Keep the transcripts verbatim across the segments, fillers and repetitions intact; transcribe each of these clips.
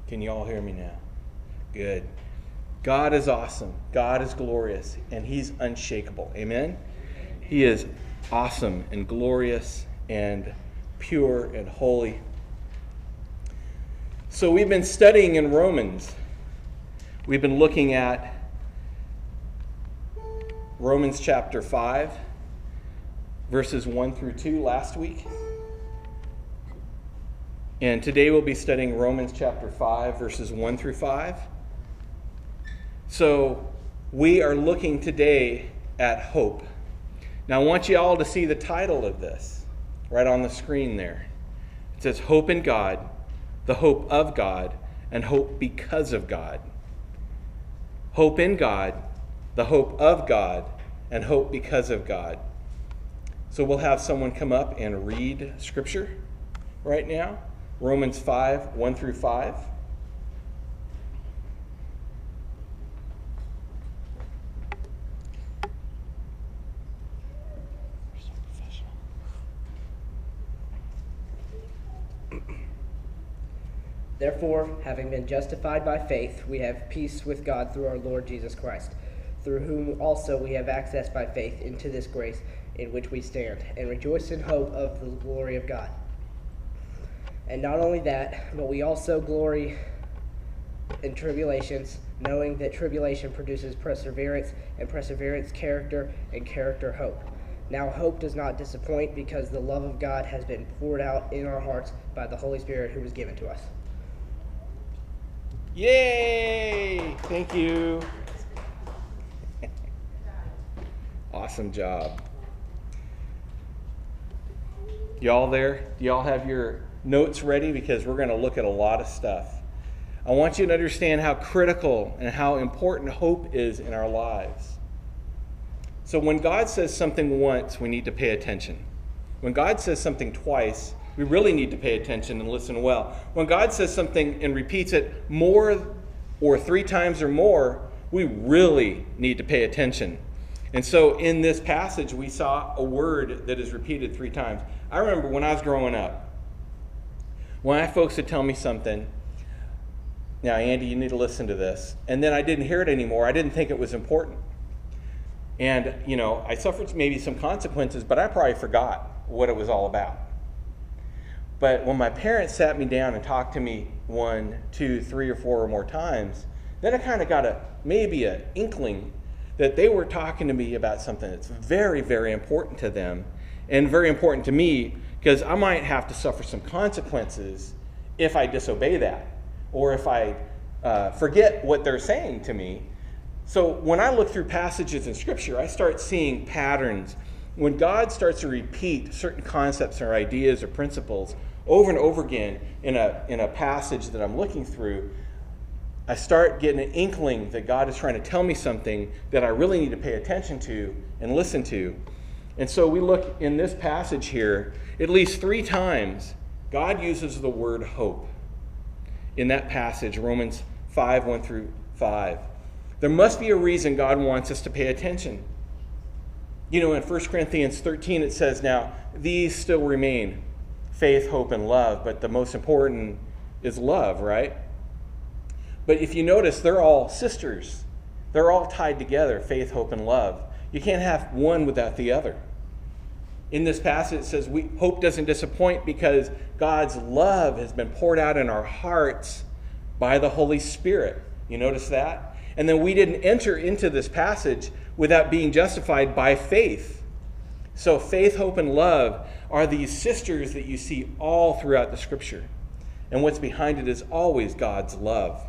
Can you all hear me now? Good. God is awesome. God is glorious, and he's unshakable. Amen? He is awesome and glorious and pure and holy. So we've been studying in Romans. We've been looking at Romans chapter five, verses one through two last week. And today we'll be studying Romans chapter five, verses one through five. So we are looking today at hope. Now I want you all to see the title of this right on the screen there. It says Hope in God, the hope of God, and hope because of God. Hope in God, the hope of God, and hope because of God. So we'll have someone come up and read scripture right now. Romans five, one through five. Therefore, having been justified by faith, we have peace with God through our Lord Jesus Christ, through whom also we have access by faith into this grace in which we stand, and rejoice in hope of the glory of God. And not only that, but we also glory in tribulations, knowing that tribulation produces perseverance, and perseverance character, and character hope. Now hope does not disappoint, because the love of God has been poured out in our hearts by the Holy Spirit who was given to us. Yay! Thank you. Awesome job. Y'all there? Do y'all have your notes ready? Because we're going to look at a lot of stuff. I want you to understand how critical and how important hope is in our lives. So when God says something once, we need to pay attention. When God says something twice, we really need to pay attention and listen well. When God says something and repeats it more or three times or more, we really need to pay attention. And so in this passage, we saw a word that is repeated three times. I remember when I was growing up, when I had folks would tell me something, now, Andy, you need to listen to this, and then I didn't hear it anymore. I didn't think it was important. And, you know, I suffered maybe some consequences, but I probably forgot what it was all about. But when my parents sat me down and talked to me one, two, three, or four or more times, then I kind of got a maybe an inkling that they were talking to me about something that's very, very important to them and very important to me, because I might have to suffer some consequences if I disobey that or if I uh, forget what they're saying to me. So when I look through passages in Scripture, I start seeing patterns. When God starts to repeat certain concepts or ideas or principles over and over again in a, in a passage that I'm looking through, I start getting an inkling that God is trying to tell me something that I really need to pay attention to and listen to. And so we look in this passage here, at least three times, God uses the word hope. In that passage, Romans five, one through five. There must be a reason God wants us to pay attention. You know, in First Corinthians thirteen, it says, now, these still remain, faith, hope, and love, but the most important is love, right? But if you notice, they're all sisters. They're all tied together, faith, hope, and love. You can't have one without the other. In this passage, it says, we, hope doesn't disappoint because God's love has been poured out in our hearts by the Holy Spirit. You notice that? And then we didn't enter into this passage without being justified by faith. So faith, hope, and love are these sisters that you see all throughout the Scripture. And what's behind it is always God's love.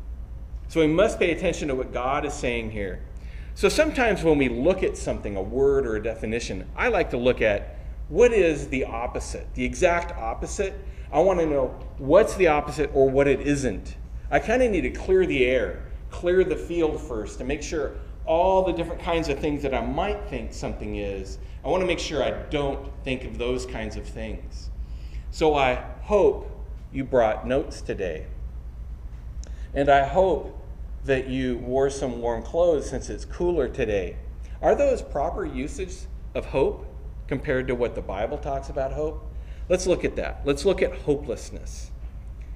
So we must pay attention to what God is saying here. So sometimes when we look at something, a word or a definition, I like to look at what is the opposite, the exact opposite. I want to know what's the opposite or what it isn't. I kind of need to clear the air, clear the field first, to make sure all the different kinds of things that I might think something is, I want to make sure I don't think of those kinds of things. So I hope you brought notes today. And I hope that you wore some warm clothes since it's cooler today. Are those proper usage of hope compared to what the Bible talks about hope? Let's look at that. Let's look at hopelessness.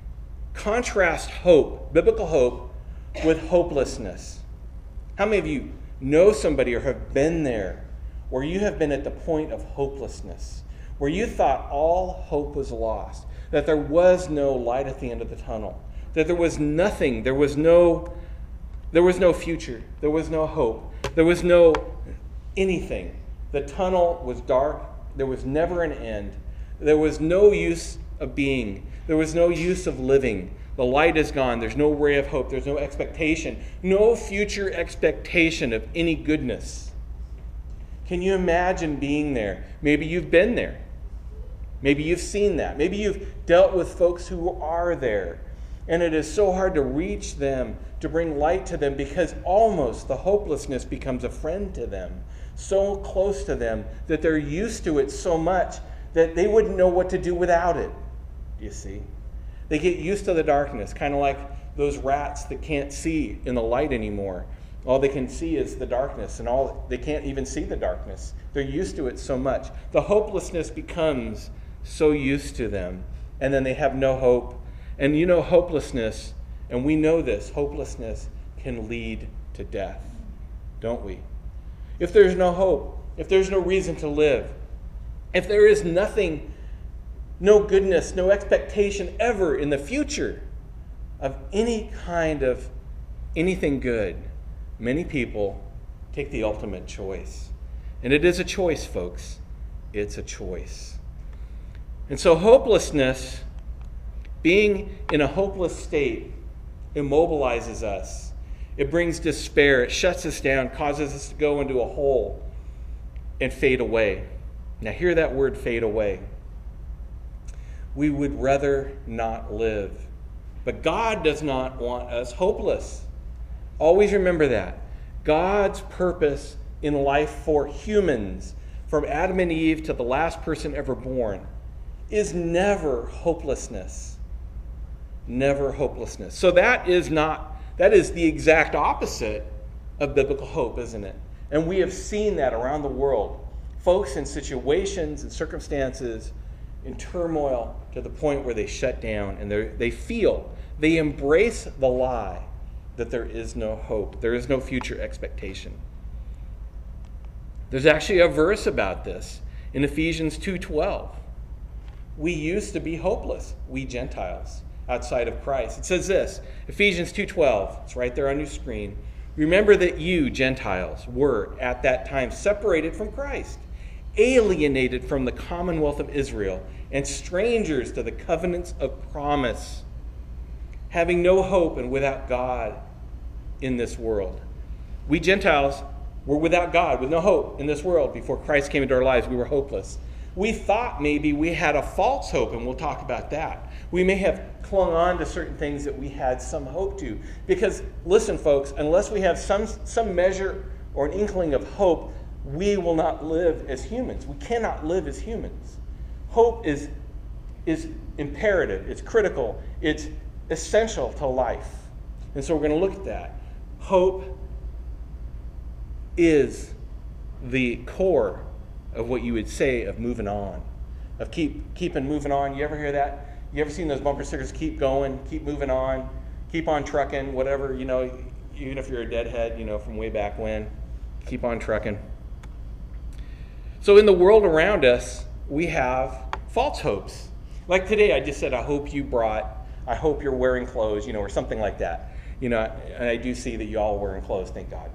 Contrast hope, biblical hope, with hopelessness. How many of you know somebody or have been there where you have been at the point of hopelessness, where you thought all hope was lost, that there was no light at the end of the tunnel, that there was nothing, there was no, there was no future, there was no hope, there was no anything. The tunnel was dark, there was never an end, there was no use of being, there was no use of living. The light is gone, there's no ray of hope, there's no expectation, no future expectation of any goodness. Can you imagine being there? Maybe you've been there. Maybe you've seen that. Maybe you've dealt with folks who are there. And it is so hard to reach them, to bring light to them, because almost the hopelessness becomes a friend to them. So close to them that they're used to it so much that they wouldn't know what to do without it. Do you see? They get used to the darkness, kind of like those rats that can't see in the light anymore. All they can see is the darkness, and all they can't even see the darkness. They're used to it so much. The hopelessness becomes so used to them, and then they have no hope. And you know, hopelessness, and we know this, hopelessness can lead to death, don't we? If there's no hope, if there's no reason to live, if there is nothing, no goodness, no expectation ever in the future of any kind of anything good, many people take the ultimate choice. And it is a choice, folks. It's a choice. And so hopelessness, being in a hopeless state, immobilizes us. It brings despair. It shuts us down, causes us to go into a hole and fade away. Now hear that word, fade away. We would rather not live. But God does not want us hopeless. Always remember that. God's purpose in life for humans, from Adam and Eve to the last person ever born, is never hopelessness. Never hopelessness. So that is not, that is the exact opposite of biblical hope, isn't it? And we have seen that around the world. Folks in situations and circumstances in turmoil to the point where they shut down and they they feel, they embrace the lie that there is no hope, there is no future expectation. There's actually a verse about this in Ephesians two twelve. We used to be hopeless, we Gentiles, outside of Christ. It says this, Ephesians two twelve, it's right there on your screen. Remember that you, Gentiles, were at that time separated from Christ, alienated from the commonwealth of Israel, and strangers to the covenants of promise, having no hope and without God in this world. We Gentiles were without God, with no hope in this world. Before Christ came into our lives, we were hopeless. We thought maybe we had a false hope, and we'll talk about that. We may have clung on to certain things that we had some hope to. Because, listen, folks, unless we have some, some measure or an inkling of hope, we will not live as humans. We cannot live as humans. Hope is, is imperative. It's critical. It's essential to life. And so we're going to look at that. Hope is the core of what you would say of moving on, of keep keeping moving on. You ever hear that? You ever seen those bumper stickers, keep going, keep moving on, keep on trucking, whatever, you know, even if you're a deadhead, you know, from way back when, keep on trucking. So in the world around us, we have false hopes. Like today, I just said, I hope you brought, I hope you're wearing clothes, you know, or something like that. You know, and I do see that you all are wearing clothes, thank God.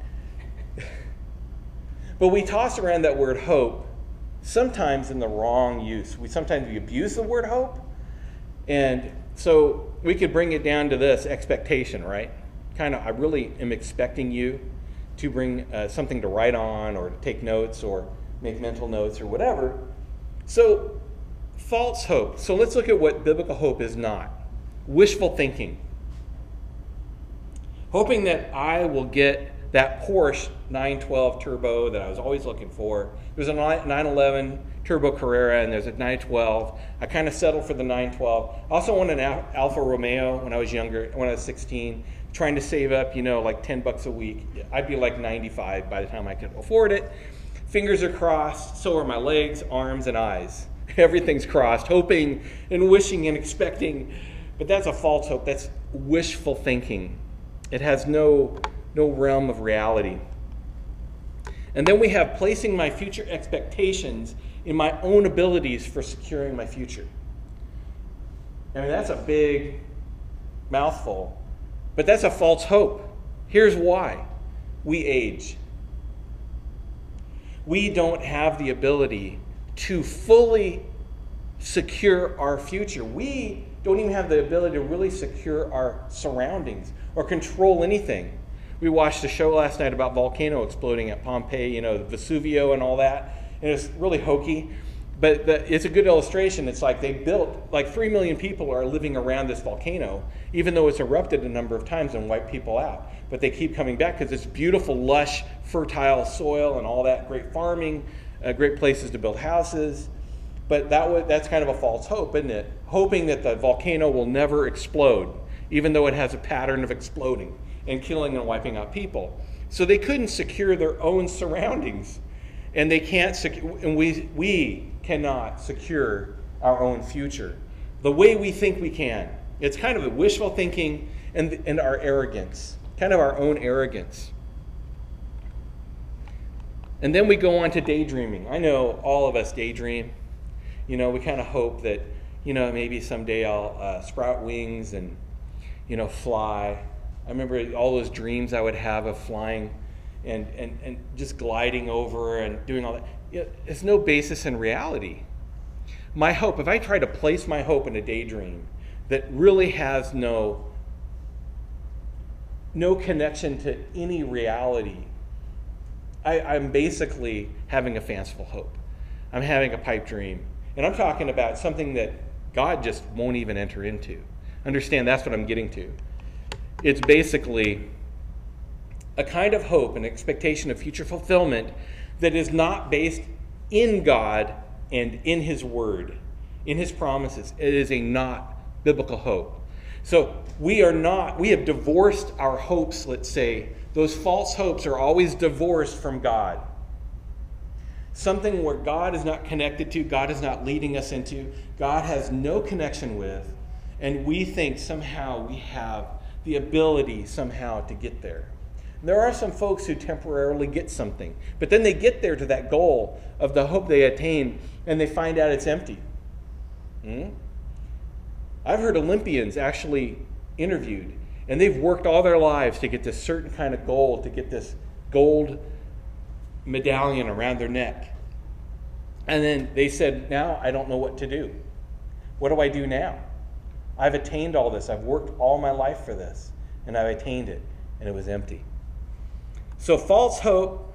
But we toss around that word hope, sometimes in the wrong use. We sometimes we abuse the word hope. And so we could bring it down to this, expectation, right? Kind of, I really am expecting you to bring uh, something to write on or to take notes or make mental notes or whatever. So, false hope. So let's look at what biblical hope is not. Wishful thinking. Hoping that I will get that Porsche nine twelve Turbo that I was always looking for. There's a nine eleven Turbo Carrera and there's a nine twelve. I kind of settled for the nine twelve. I also wanted an Alfa Romeo when I was younger, when I was sixteen, trying to save up, you know, like ten bucks a week. I'd be like ninety-five by the time I could afford it. Fingers are crossed, so are my legs, arms, and eyes. Everything's crossed, hoping and wishing and expecting But that's a false hope. That's wishful thinking. It has no, no realm of reality. And then we have placing my future expectations in my own abilities for securing my future. I mean, that's a big mouthful, but that's a false hope. Here's why. We age. We don't have the ability to fully secure our future. We don't even have the ability to really secure our surroundings or control anything. We watched a show last night about volcano exploding at Pompeii, you know, Vesuvio and all that. And it's really hokey. But the, it's a good illustration. It's like they built, like three million people are living around this volcano, even though it's erupted a number of times and wiped people out. But they keep coming back because it's beautiful, lush, fertile soil and all that, great farming, uh, great places to build houses. But that w- that's kind of a false hope, isn't it? Hoping that the volcano will never explode, even though it has a pattern of exploding and killing and wiping out people. So they couldn't secure their own surroundings. And they can't secu- and we we cannot secure our own future the way we think we can. It's kind of the wishful thinking and, and our arrogance, kind of our own arrogance. And then we go on to daydreaming. I know all of us daydream. You know, we kind of hope that, you know, maybe someday I'll uh, sprout wings and, you know, fly. I remember all those dreams I would have of flying and, and, and just gliding over and doing all that. You know, it's no basis in reality. My hope, if I try to place my hope in a daydream that really has no, no connection to any reality, I, I'm basically having a fanciful hope. I'm having a pipe dream. And I'm talking about something that God just won't even enter into. Understand, that's what I'm getting to. It's basically a kind of hope, an expectation of future fulfillment that is not based in God and in His Word, in His promises. It is a not biblical hope. So we are not, we have divorced our hopes, let's say. Those false hopes are always divorced from God. Something where God is not connected to, God is not leading us into, God has no connection with, and we think somehow we have the ability somehow to get there. There are some folks who temporarily get something, but then they get there to that goal of the hope they attain, and they find out it's empty. Hmm? I've heard Olympians actually interviewed, and they've worked all their lives to get this certain kind of goal, to get this gold medallion around their neck. And then they said, now I don't know what to do. What do I do now? I've attained all this. I've worked all my life for this, and I've attained it, and it was empty. So false hope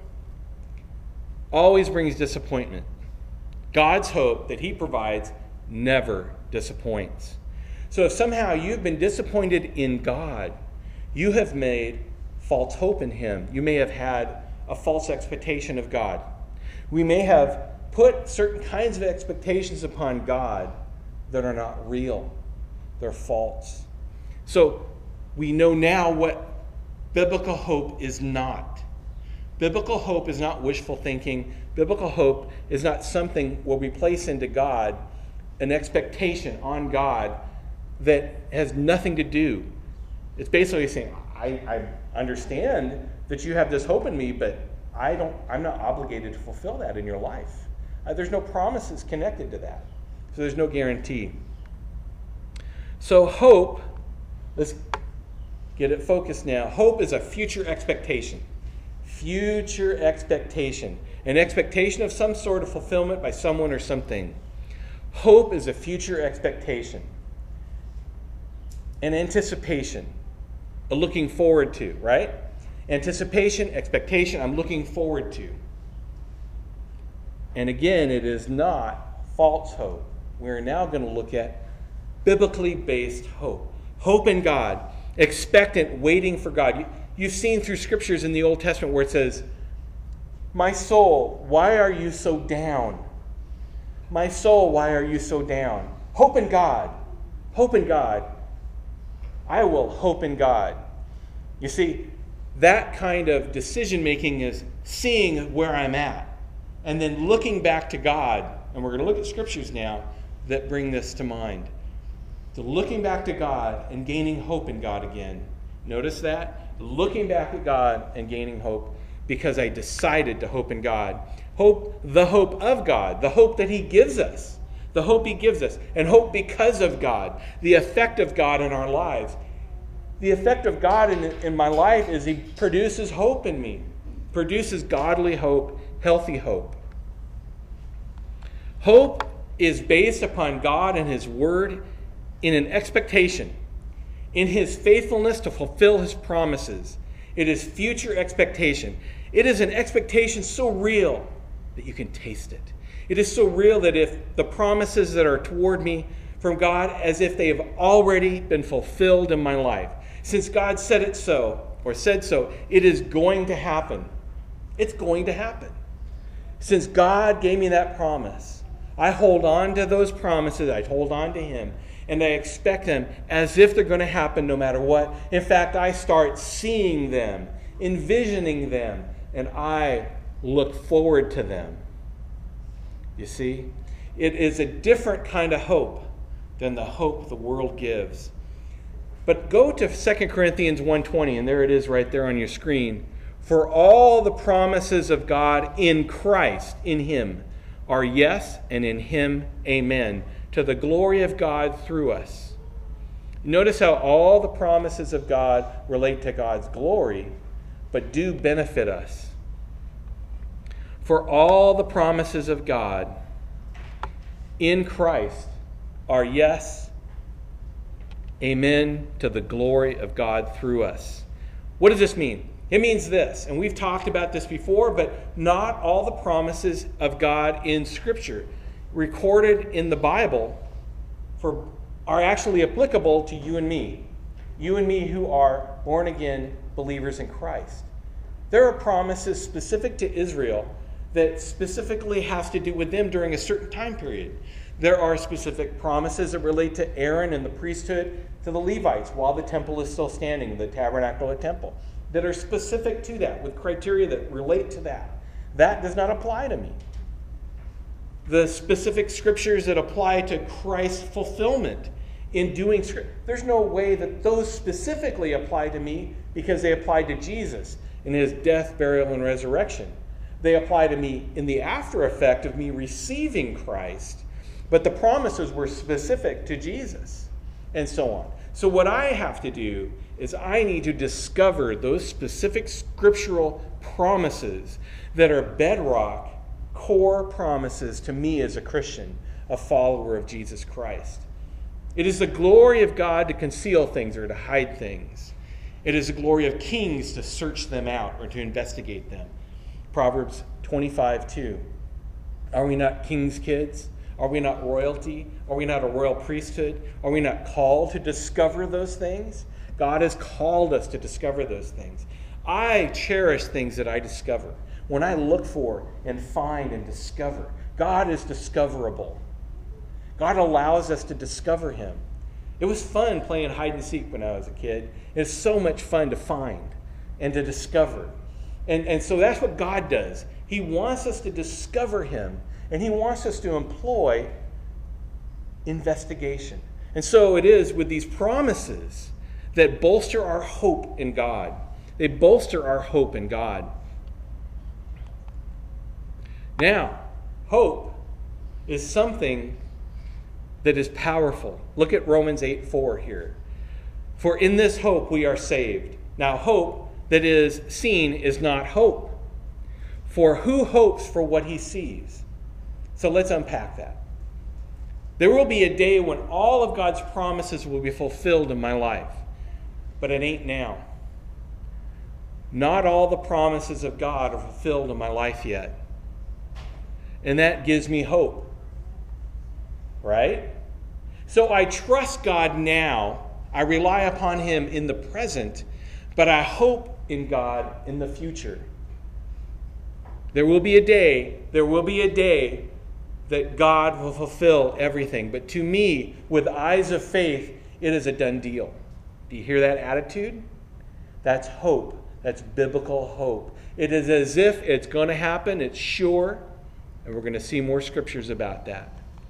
always brings disappointment. God's hope that He provides never disappoints. So if somehow you've been disappointed in God, you have made false hope in Him. You may have had a false expectation of God. We may have put certain kinds of expectations upon God that are not real. They're false. So we know now what biblical hope is not. Biblical hope is not wishful thinking. Biblical hope is not something where we place into God an expectation on God that has nothing to do. It's basically saying, I, I understand that you have this hope in me, but I don't, I'm not obligated to fulfill that in your life. Uh, there's no promises connected to that. So there's no guarantee. So hope, let's get it focused now. Hope is a future expectation. Future expectation. An expectation of some sort of fulfillment by someone or something. Hope is a future expectation. An anticipation. A looking forward to, right? Anticipation, expectation, I'm looking forward to. And again, it is not false hope. We're now going to look at biblically based hope. Hope in God. Expectant, waiting for God. You, you've seen through scriptures in the Old Testament where it says, my soul, why are you so down? My soul, why are you so down? Hope in God. Hope in God. I will hope in God. You see, that kind of decision making is seeing where I'm at and then looking back to God. And we're going to look at scriptures now that bring this to mind. to looking back to God and gaining hope in God again. Notice that? Looking back at God and gaining hope because I decided to hope in God. Hope, the hope of God, the hope that he gives us, the hope he gives us, and hope because of God, the effect of God in our lives. The effect of God in, in my life is he produces hope in me, produces godly hope, healthy hope. Hope is based upon God and his word in an expectation, in his faithfulness to fulfill his promises. It is future expectation. It is an expectation so real that you can taste it. It is so real that if the promises that are toward me from God, as if they have already been fulfilled in my life. Since God said it so, or said so, it is going to happen. It's going to happen. Since God gave me that promise, I hold on to those promises. I hold on to him. And I expect them as if they're going to happen no matter what. In fact, I start seeing them, envisioning them, and I look forward to them. You see? It is a different kind of hope than the hope the world gives. But go to Second Corinthians one twenty, and there it is right there on your screen. For all the promises of God in Christ, in him, are yes, and in him, amen, to the glory of God through us. Notice how all the promises of God relate to God's glory, but do benefit us. For all the promises of God in Christ are yes, amen, to the glory of God through us. What does this mean? It means this, and we've talked about this before, but not all the promises of God in Scripture recorded in the Bible for, are actually applicable to you and me. You and me who are born-again believers in Christ. There are promises specific to Israel that specifically has to do with them during a certain time period. There are specific promises that relate to Aaron and the priesthood, to the Levites while the temple is still standing, the tabernacle and temple, that are specific to that, with criteria that relate to that. That does not apply to me. The specific scriptures that apply to Christ's fulfillment in doing scripture, there's no way that those specifically apply to me because they apply to Jesus in his death, burial, and resurrection. They apply to me in the after effect of me receiving Christ, but the promises were specific to Jesus, and so on. So what I have to do is I need to discover those specific scriptural promises that are bedrock, core promises to me as a Christian, a follower of Jesus Christ. It is the glory of God to conceal things or to hide things. It is the glory of kings to search them out or to investigate them. Proverbs twenty-five two. Are we not king's kids? Are we not royalty? Are we not a royal priesthood? Are we not called to discover those things? God has called us to discover those things. I cherish things that I discover. When I look for and find and discover, God is discoverable. God allows us to discover him. It was fun playing hide and seek when I was a kid. It's so much fun to find and to discover. And, and so that's what God does. He wants us to discover him, and he wants us to employ investigation. And so it is with these promises that bolster our hope in God. They bolster our hope in God. Now, hope is something that is powerful. Look at Romans eight four here. For in this hope we are saved. Now, hope that is seen is not hope. For who hopes for what he sees? So let's unpack that. There will be a day when all of God's promises will be fulfilled in my life. But it ain't now. Not all the promises of God are fulfilled in my life yet. And that gives me hope. Right? So I trust God now. I rely upon him in the present, but I hope in God in the future. There will be a day, there will be a day that God will fulfill everything. But to me, with eyes of faith, it is a done deal. Do you hear that attitude? That's hope. That's biblical hope. It is as if it's going to happen. It's sure. And we're going to see more scriptures about that.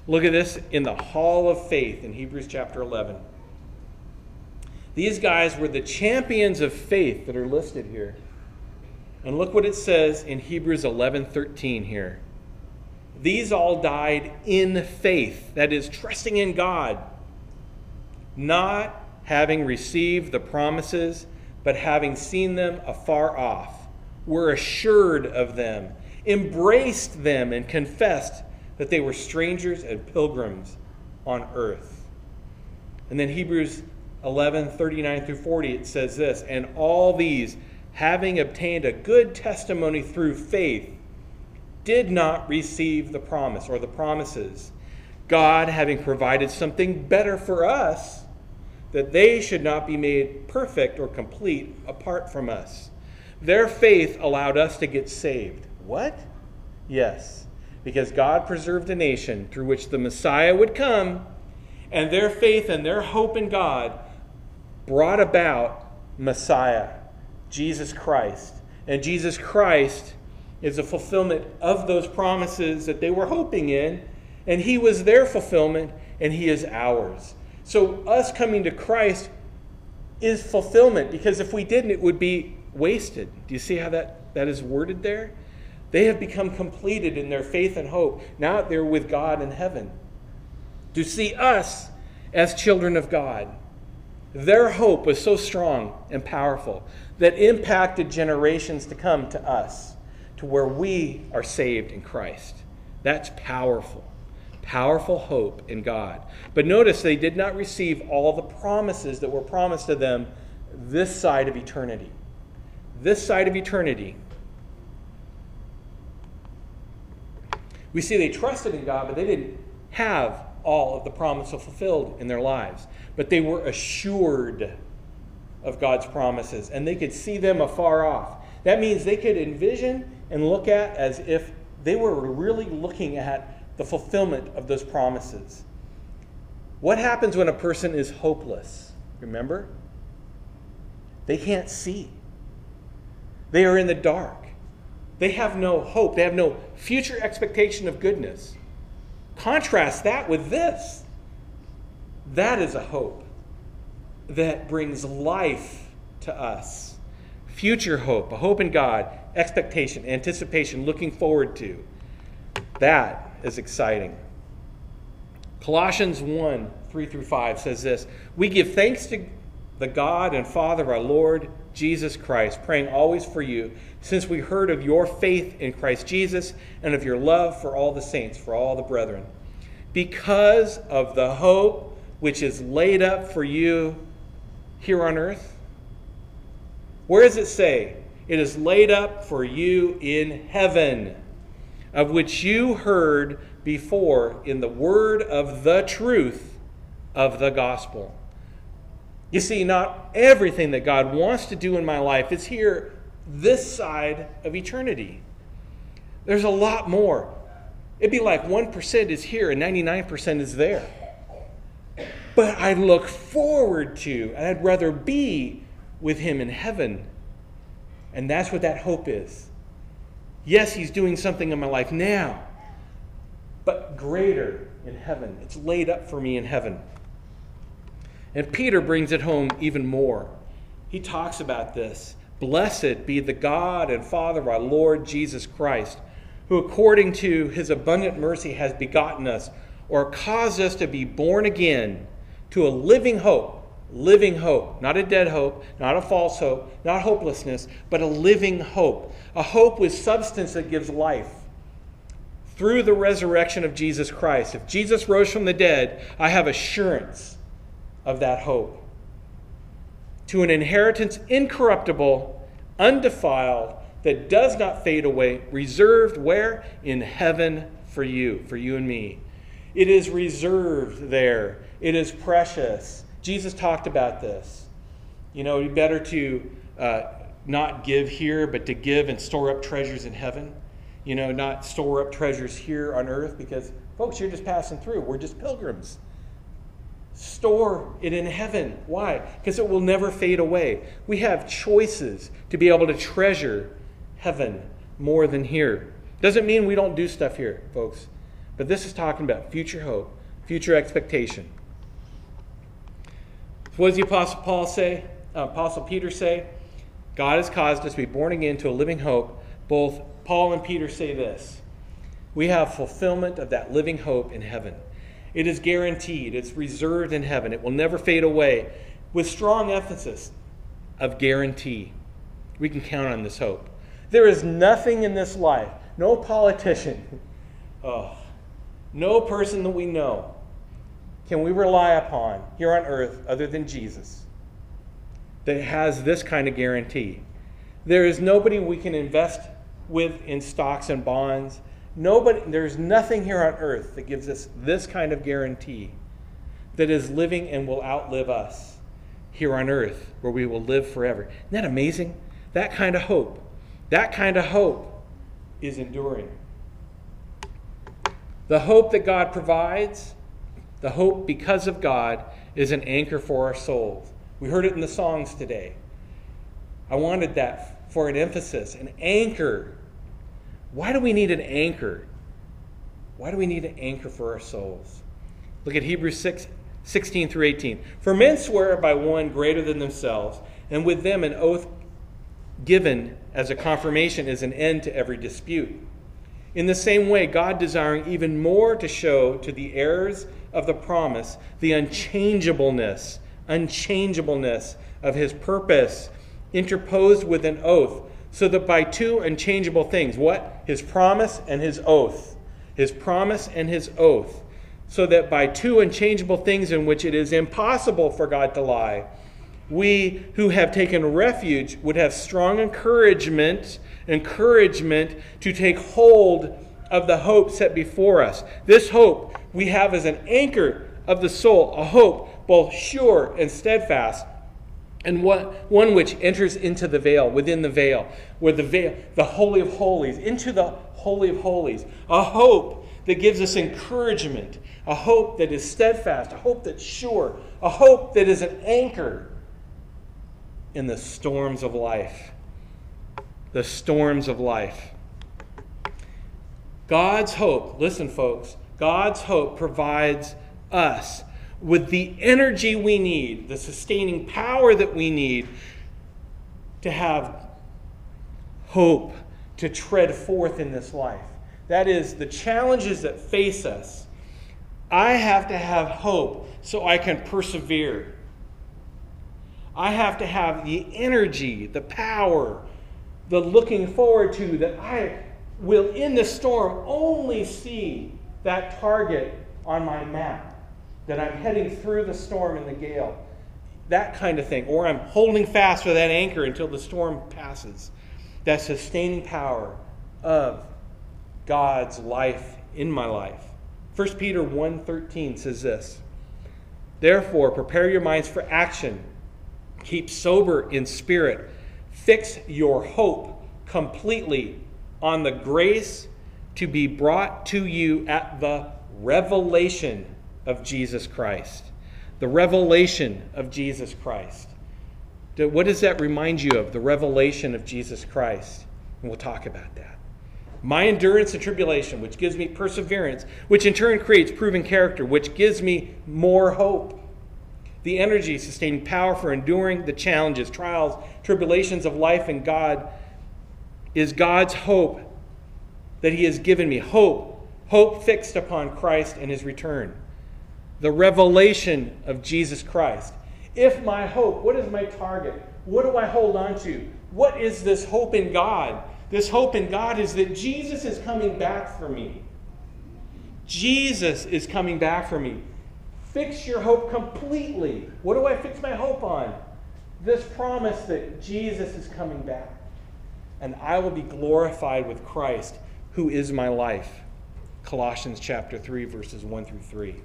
Look at this in the hall of faith in Hebrews chapter eleven. These guys were the champions of faith that are listed here. And look what it says in Hebrews eleven thirteen here. These all died in faith, that is, trusting in God, not having received the promises, but having seen them afar off, were assured of them, embraced them, and confessed that they were strangers and pilgrims on earth. And then Hebrews eleven thirty-nine through forty, it says this, and all these, having obtained a good testimony through faith, did not receive the promise or the promises, God having provided something better for us, that they should not be made perfect or complete apart from us. Their faith allowed us to get saved. What? Yes, because God preserved a nation through which the Messiah would come, and their faith and their hope in God brought about Messiah, Jesus Christ. And Jesus Christ is a fulfillment of those promises that they were hoping in, and he was their fulfillment, and he is ours. So us coming to Christ is fulfillment, because if we didn't, it would be wasted. Do you see how that, that is worded there? They have become completed in their faith and hope. Now they're with God in heaven. To see us as children of God. Their hope was so strong and powerful that impacted generations to come to us, to where we are saved in Christ. That's powerful. Powerful hope in God. But notice they did not receive all the promises that were promised to them this side of eternity. This side of eternity. We see they trusted in God, but they didn't have all of the promises fulfilled in their lives. But they were assured of God's promises, and they could see them afar off. That means they could envision and look at as if they were really looking at the fulfillment of those promises. What happens when a person is hopeless? Remember? They can't see. They are in the dark. They have no hope. They have no future expectation of goodness. Contrast that with this. That is a hope that brings life to us. Future hope, a hope in God, expectation, anticipation, looking forward to. That is exciting. Colossians one, three through five says this, we give thanks to the God and Father of our Lord Jesus Christ, praying always for you, since we heard of your faith in Christ Jesus and of your love for all the saints, for all the brethren, because of the hope which is laid up for you here on earth. Where does it say? It is laid up for you in heaven, of which you heard before in the word of the truth of the gospel. You see, not everything that God wants to do in my life is here this side of eternity. There's a lot more. It'd be like one percent is here and ninety-nine percent is there. But I look forward to, and I'd rather be with him in heaven. And that's what that hope is. Yes, he's doing something in my life now, but greater in heaven. It's laid up for me in heaven. And Peter brings it home even more. He talks about this. Blessed be the God and Father of our Lord Jesus Christ, who according to his abundant mercy has begotten us, or caused us to be born again to a living hope. Living hope, not a dead hope, not a false hope, not hopelessness, but a living hope. A hope with substance that gives life. Through the resurrection of Jesus Christ. If Jesus rose from the dead, I have assurance of that hope. To an inheritance incorruptible, undefiled, that does not fade away, reserved where? In heaven for you, for you and me. It is reserved there. It is precious. Jesus talked about this. You know, it'd be better to uh, not give here, but to give and store up treasures in heaven. You know, not store up treasures here on earth, because, folks, you're just passing through. We're just pilgrims. Store it in heaven. Why? Because it will never fade away. We have choices to be able to treasure heaven more than here. Doesn't mean we don't do stuff here, folks. But this is talking about future hope, future expectation. So what does the Apostle Paul say? Uh, Apostle Peter say? God has caused us to be born again to a living hope. Both Paul and Peter say this. We have fulfillment of that living hope in heaven. It is guaranteed. It's reserved in heaven. It will never fade away. With strong emphasis of guarantee. We can count on this hope. There is nothing in this life, no politician, oh, no person that we know can we rely upon here on earth other than Jesus that has this kind of guarantee. There is nobody we can invest with in stocks and bonds. Nobody, there's nothing here on earth that gives us this kind of guarantee that is living and will outlive us here on earth where we will live forever. Isn't that amazing? That kind of hope. That kind of hope is enduring. The hope that God provides, the hope because of God, is an anchor for our souls. We heard it in the songs today. I wanted that for an emphasis, an anchor. Why do we need an anchor? Why do we need an anchor for our souls? Look at Hebrews six, sixteen through eighteen. For men swear by one greater than themselves, and with them an oath given as a confirmation is an end to every dispute. In the same way, God, desiring even more to show to the heirs of the promise the unchangeableness, unchangeableness of his purpose, interposed with an oath, so that by two unchangeable things, what? His promise and his oath. His promise and his oath. So that by two unchangeable things in which it is impossible for God to lie, we who have taken refuge would have strong encouragement, encouragement to take hold of the hope set before us. This hope we have as an anchor of the soul, a hope both sure and steadfast, and one, one which enters into the veil, within the veil, where the veil, the Holy of Holies, into the Holy of Holies. A hope that gives us encouragement, a hope that is steadfast, a hope that's sure, a hope that is an anchor in the storms of life. The storms of life. God's hope, listen folks, God's hope provides us with the energy we need, the sustaining power that we need to have hope to tread forth in this life. That is, the challenges that face us. I have to have hope so I can persevere. I have to have the energy, the power, the looking forward to that I will, in the storm, only see that target on my map, that I'm heading through the storm and the gale. That kind of thing. Or I'm holding fast with that anchor until the storm passes. That sustaining power of God's life in my life. First Peter one thirteen says this. Therefore, prepare your minds for action. Keep sober in spirit. Fix your hope completely on the grace to be brought to you at the revelation of Jesus Christ. The revelation of Jesus Christ. What does that remind you of? The revelation of Jesus Christ. And we'll talk about that. My endurance in tribulation, which gives me perseverance, which in turn creates proven character, which gives me more hope. The energy, sustaining power for enduring the challenges, trials, tribulations of life in God is God's hope that he has given me. Hope. Hope fixed upon Christ and his return. The revelation of Jesus Christ. If my hope, what is my target? What do I hold on to? What is this hope in God? This hope in God is that Jesus is coming back for me. Jesus is coming back for me. Fix your hope completely. What do I fix my hope on? This promise that Jesus is coming back. And I will be glorified with Christ, who is my life. Colossians chapter three, verses one through three.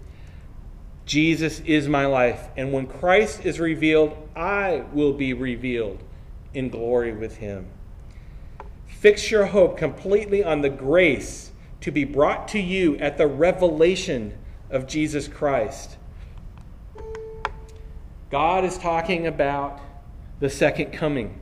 Jesus is my life. And when Christ is revealed, I will be revealed in glory with him. Fix your hope completely on the grace to be brought to you at the revelation of Jesus Christ. God is talking about the second coming.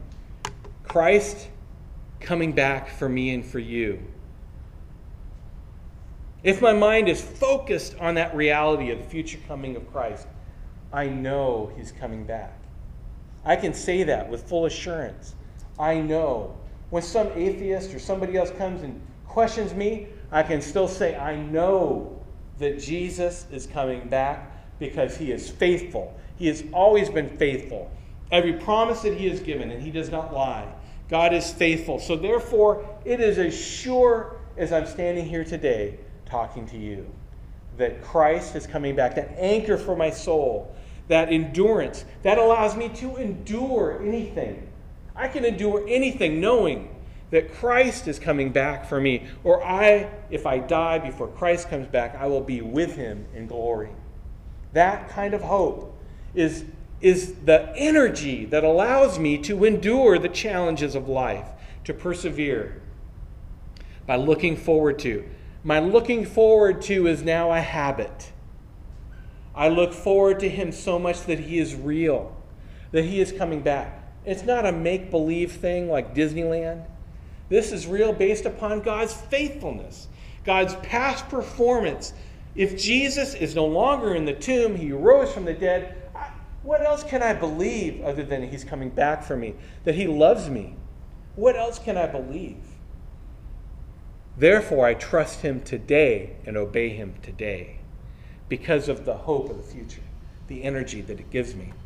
Christ coming back for me and for you. if my mind is focused on that reality of the future coming of Christ, I know he's coming back. I can say that with full assurance. I know. When some atheist or somebody else comes and questions me, I can still say, I know that Jesus is coming back because he is faithful. He has always been faithful. Every promise that he has given, and he does not lie. God is faithful. So therefore, it is as sure as I'm standing here today talking to you that Christ is coming back. That anchor for my soul, that endurance, that allows me to endure anything. I can endure anything knowing that Christ is coming back for me. Or I, if I die before Christ comes back, I will be with him in glory. That kind of hope is, is the energy that allows me to endure the challenges of life, to persevere by looking forward to. My looking forward to is now a habit. I look forward to him so much that he is real, that he is coming back. It's not a make-believe thing like Disneyland. This is real based upon God's faithfulness, God's past performance. If Jesus is no longer in the tomb, he rose from the dead, what else can I believe other than he's coming back for me, that he loves me? What else can I believe? Therefore, I trust him today and obey him today because of the hope of the future, the energy that it gives me.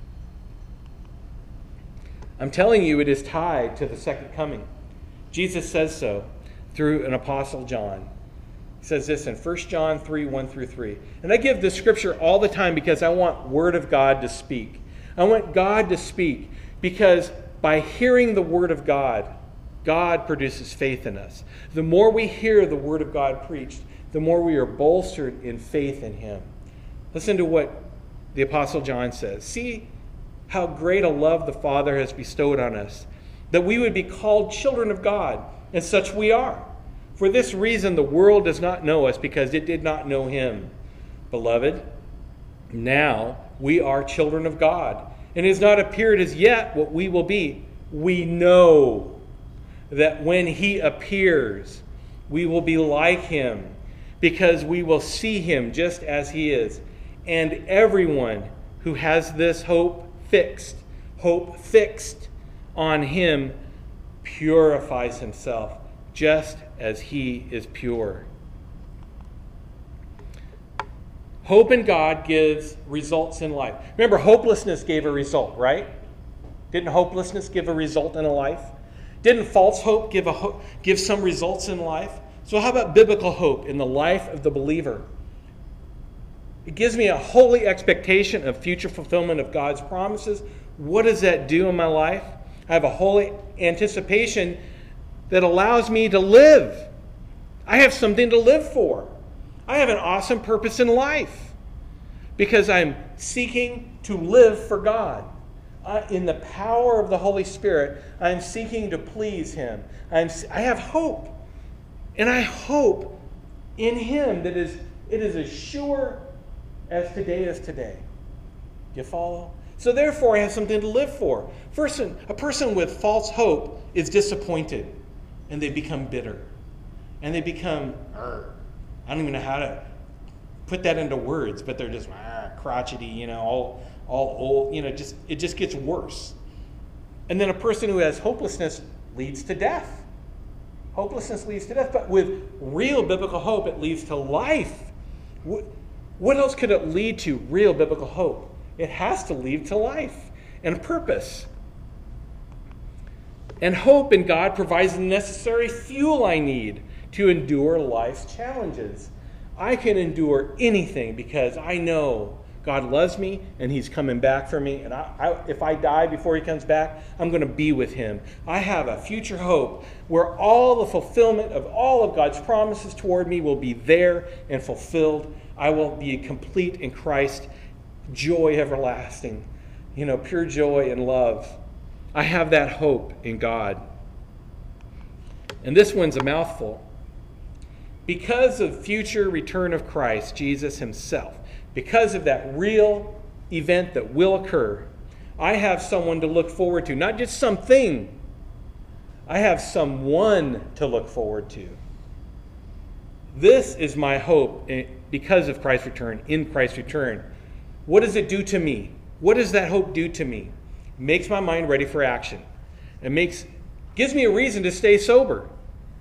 I'm telling you, it is tied to the second coming. Jesus says so through an apostle John. He says this in First John three, one through three. And I give the scripture all the time because I want word of God to speak. I want God to speak because by hearing the word of God, God produces faith in us. The more we hear the word of God preached, the more we are bolstered in faith in him. Listen to what the Apostle John says. See how great a love the Father has bestowed on us, that we would be called children of God, and such we are. For this reason the world does not know us, because it did not know him. Beloved, now we are children of God, and it has not appeared as yet what we will be. We know that when he appears, we will be like him, because we will see him just as he is. And everyone who has this hope fixed, hope fixed on him, purifies himself just as he is pure. Hope in God gives results in life. Remember, hopelessness gave a result, right? Didn't hopelessness give a result in a life? Didn't false hope give a ho- give some results in life? So how about biblical hope in the life of the believer? It gives me a holy expectation of future fulfillment of God's promises. What does that do in my life? I have a holy anticipation that allows me to live. I have something to live for. I have an awesome purpose in life because I'm seeking to live for God. Uh, in the power of the Holy Spirit, I'm seeking to please him. I'm, I have hope. And I hope in him that is it is as sure as today is today. Do you follow? So therefore, I have something to live for. Person, a person with false hope is disappointed, and they become bitter. And they become, I don't even know how to put that into words, but they're just ah, crotchety, you know, all, all old, you know, just it just gets worse. And then a person who has hopelessness leads to death. Hopelessness leads to death, but with real biblical hope, it leads to life. What else could it lead to, real biblical hope? It has to lead to life and purpose. And hope in God provides the necessary fuel I need to endure life's challenges. I can endure anything because I know God loves me and he's coming back for me. And I, I, if I die before he comes back, I'm going to be with him. I have a future hope where all the fulfillment of all of God's promises toward me will be there and fulfilled. I will be complete in Christ, joy everlasting, you know, pure joy and love. I have that hope in God. And this one's a mouthful. Because of future return of Christ, Jesus himself, because of that real event that will occur, I have someone to look forward to. Not just something. I have someone to look forward to. This is my hope because of Christ's return, in Christ's return. What does it do to me? What does that hope do to me? It makes my mind ready for action. It makes, gives me a reason to stay sober.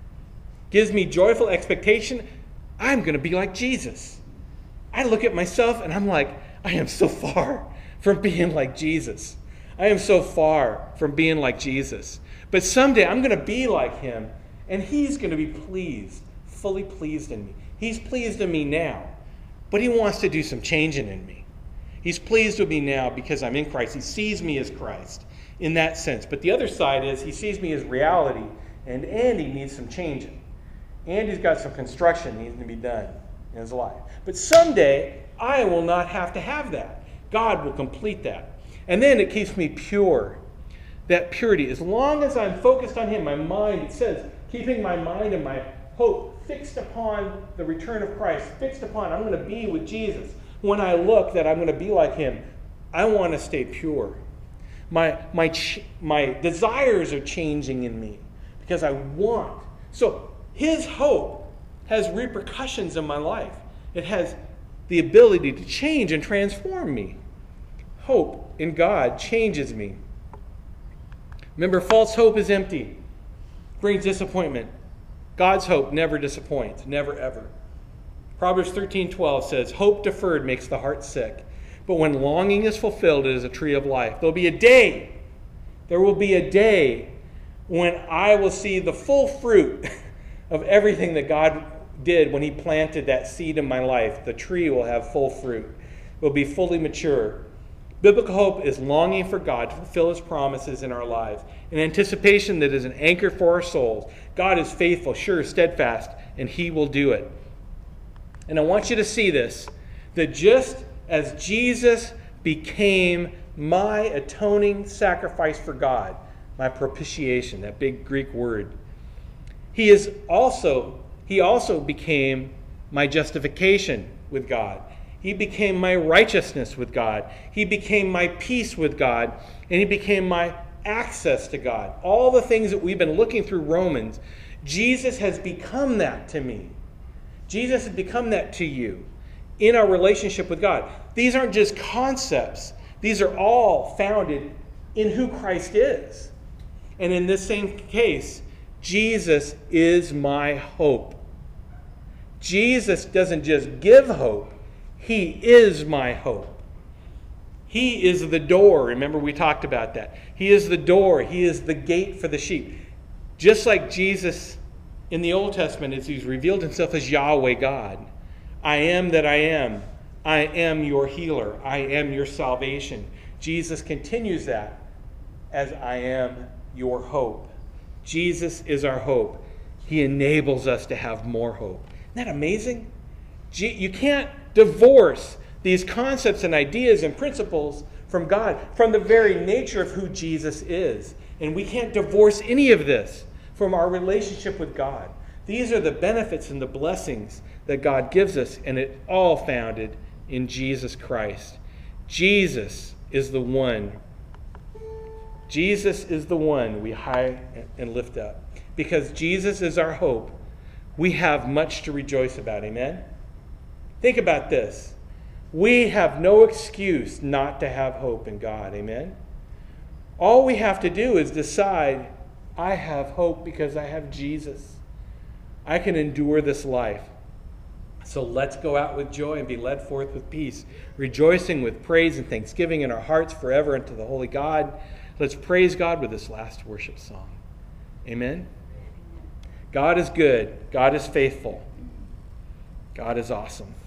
Gives me joyful expectation. I'm going to be like Jesus. I look at myself and I'm like, I am so far from being like Jesus. I am so far from being like Jesus. But someday I'm going to be like him, and he's going to be pleased, fully pleased in me. He's pleased in me now, but he wants to do some changing in me. He's pleased with me now because I'm in Christ. He sees me as Christ in that sense. But the other side is he sees me as reality, and Andy needs some changing. Andy's got some construction needs to be done in his life. But someday, I will not have to have that. God will complete that. And then it keeps me pure. That purity, as long as I'm focused on him, my mind, it says, keeping my mind and my hope fixed upon the return of Christ, fixed upon, I'm going to be with Jesus. When I look that I'm going to be like him, I want to stay pure. My, my, my desires are changing in me because I want. So his hope has repercussions in my life. It has the ability to change and transform me. Hope in God changes me. Remember, false hope is empty, brings disappointment. God's hope never disappoints, never ever. Proverbs thirteen twelve says, hope deferred makes the heart sick, but when longing is fulfilled, it is a tree of life. There'll be a day, there will be a day when I will see the full fruit of everything that God did when he planted that seed in my life. The tree will have full fruit. It will be fully mature. Biblical hope is longing for God to fulfill his promises in our lives, an anticipation that is an anchor for our souls. God is faithful, sure, steadfast, and he will do it. And I want you to see this, that just as Jesus became my atoning sacrifice for God, my propitiation, that big Greek word, he is also, he also became my justification with God. He became my righteousness with God. He became my peace with God. And he became my access to God. All the things that we've been looking through Romans, Jesus has become that to me. Jesus has become that to you in our relationship with God. These aren't just concepts. These are all founded in who Christ is. And in this same case, Jesus is my hope. Jesus doesn't just give hope. He is my hope. He is the door. Remember, we talked about that. He is the door. He is the gate for the sheep. Just like Jesus in the Old Testament, as he's revealed himself as Yahweh God. I am that I am. I am your healer. I am your salvation. Jesus continues that as I am your hope. Jesus is our hope. He enables us to have more hope. Isn't that amazing? You can't divorce these concepts and ideas and principles from God, from the very nature of who Jesus is. And we can't divorce any of this from our relationship with God. These are the benefits and the blessings that God gives us, and it's all founded in Jesus Christ. Jesus is the one. Jesus is the one we high and lift up. Because Jesus is our hope, we have much to rejoice about. Amen? Think about this. We have no excuse not to have hope in God. Amen? All we have to do is decide, I have hope because I have Jesus. I can endure this life. So let's go out with joy and be led forth with peace, rejoicing with praise and thanksgiving in our hearts forever unto the holy God. Let's praise God with this last worship song. Amen? God is good. God is faithful. God is awesome.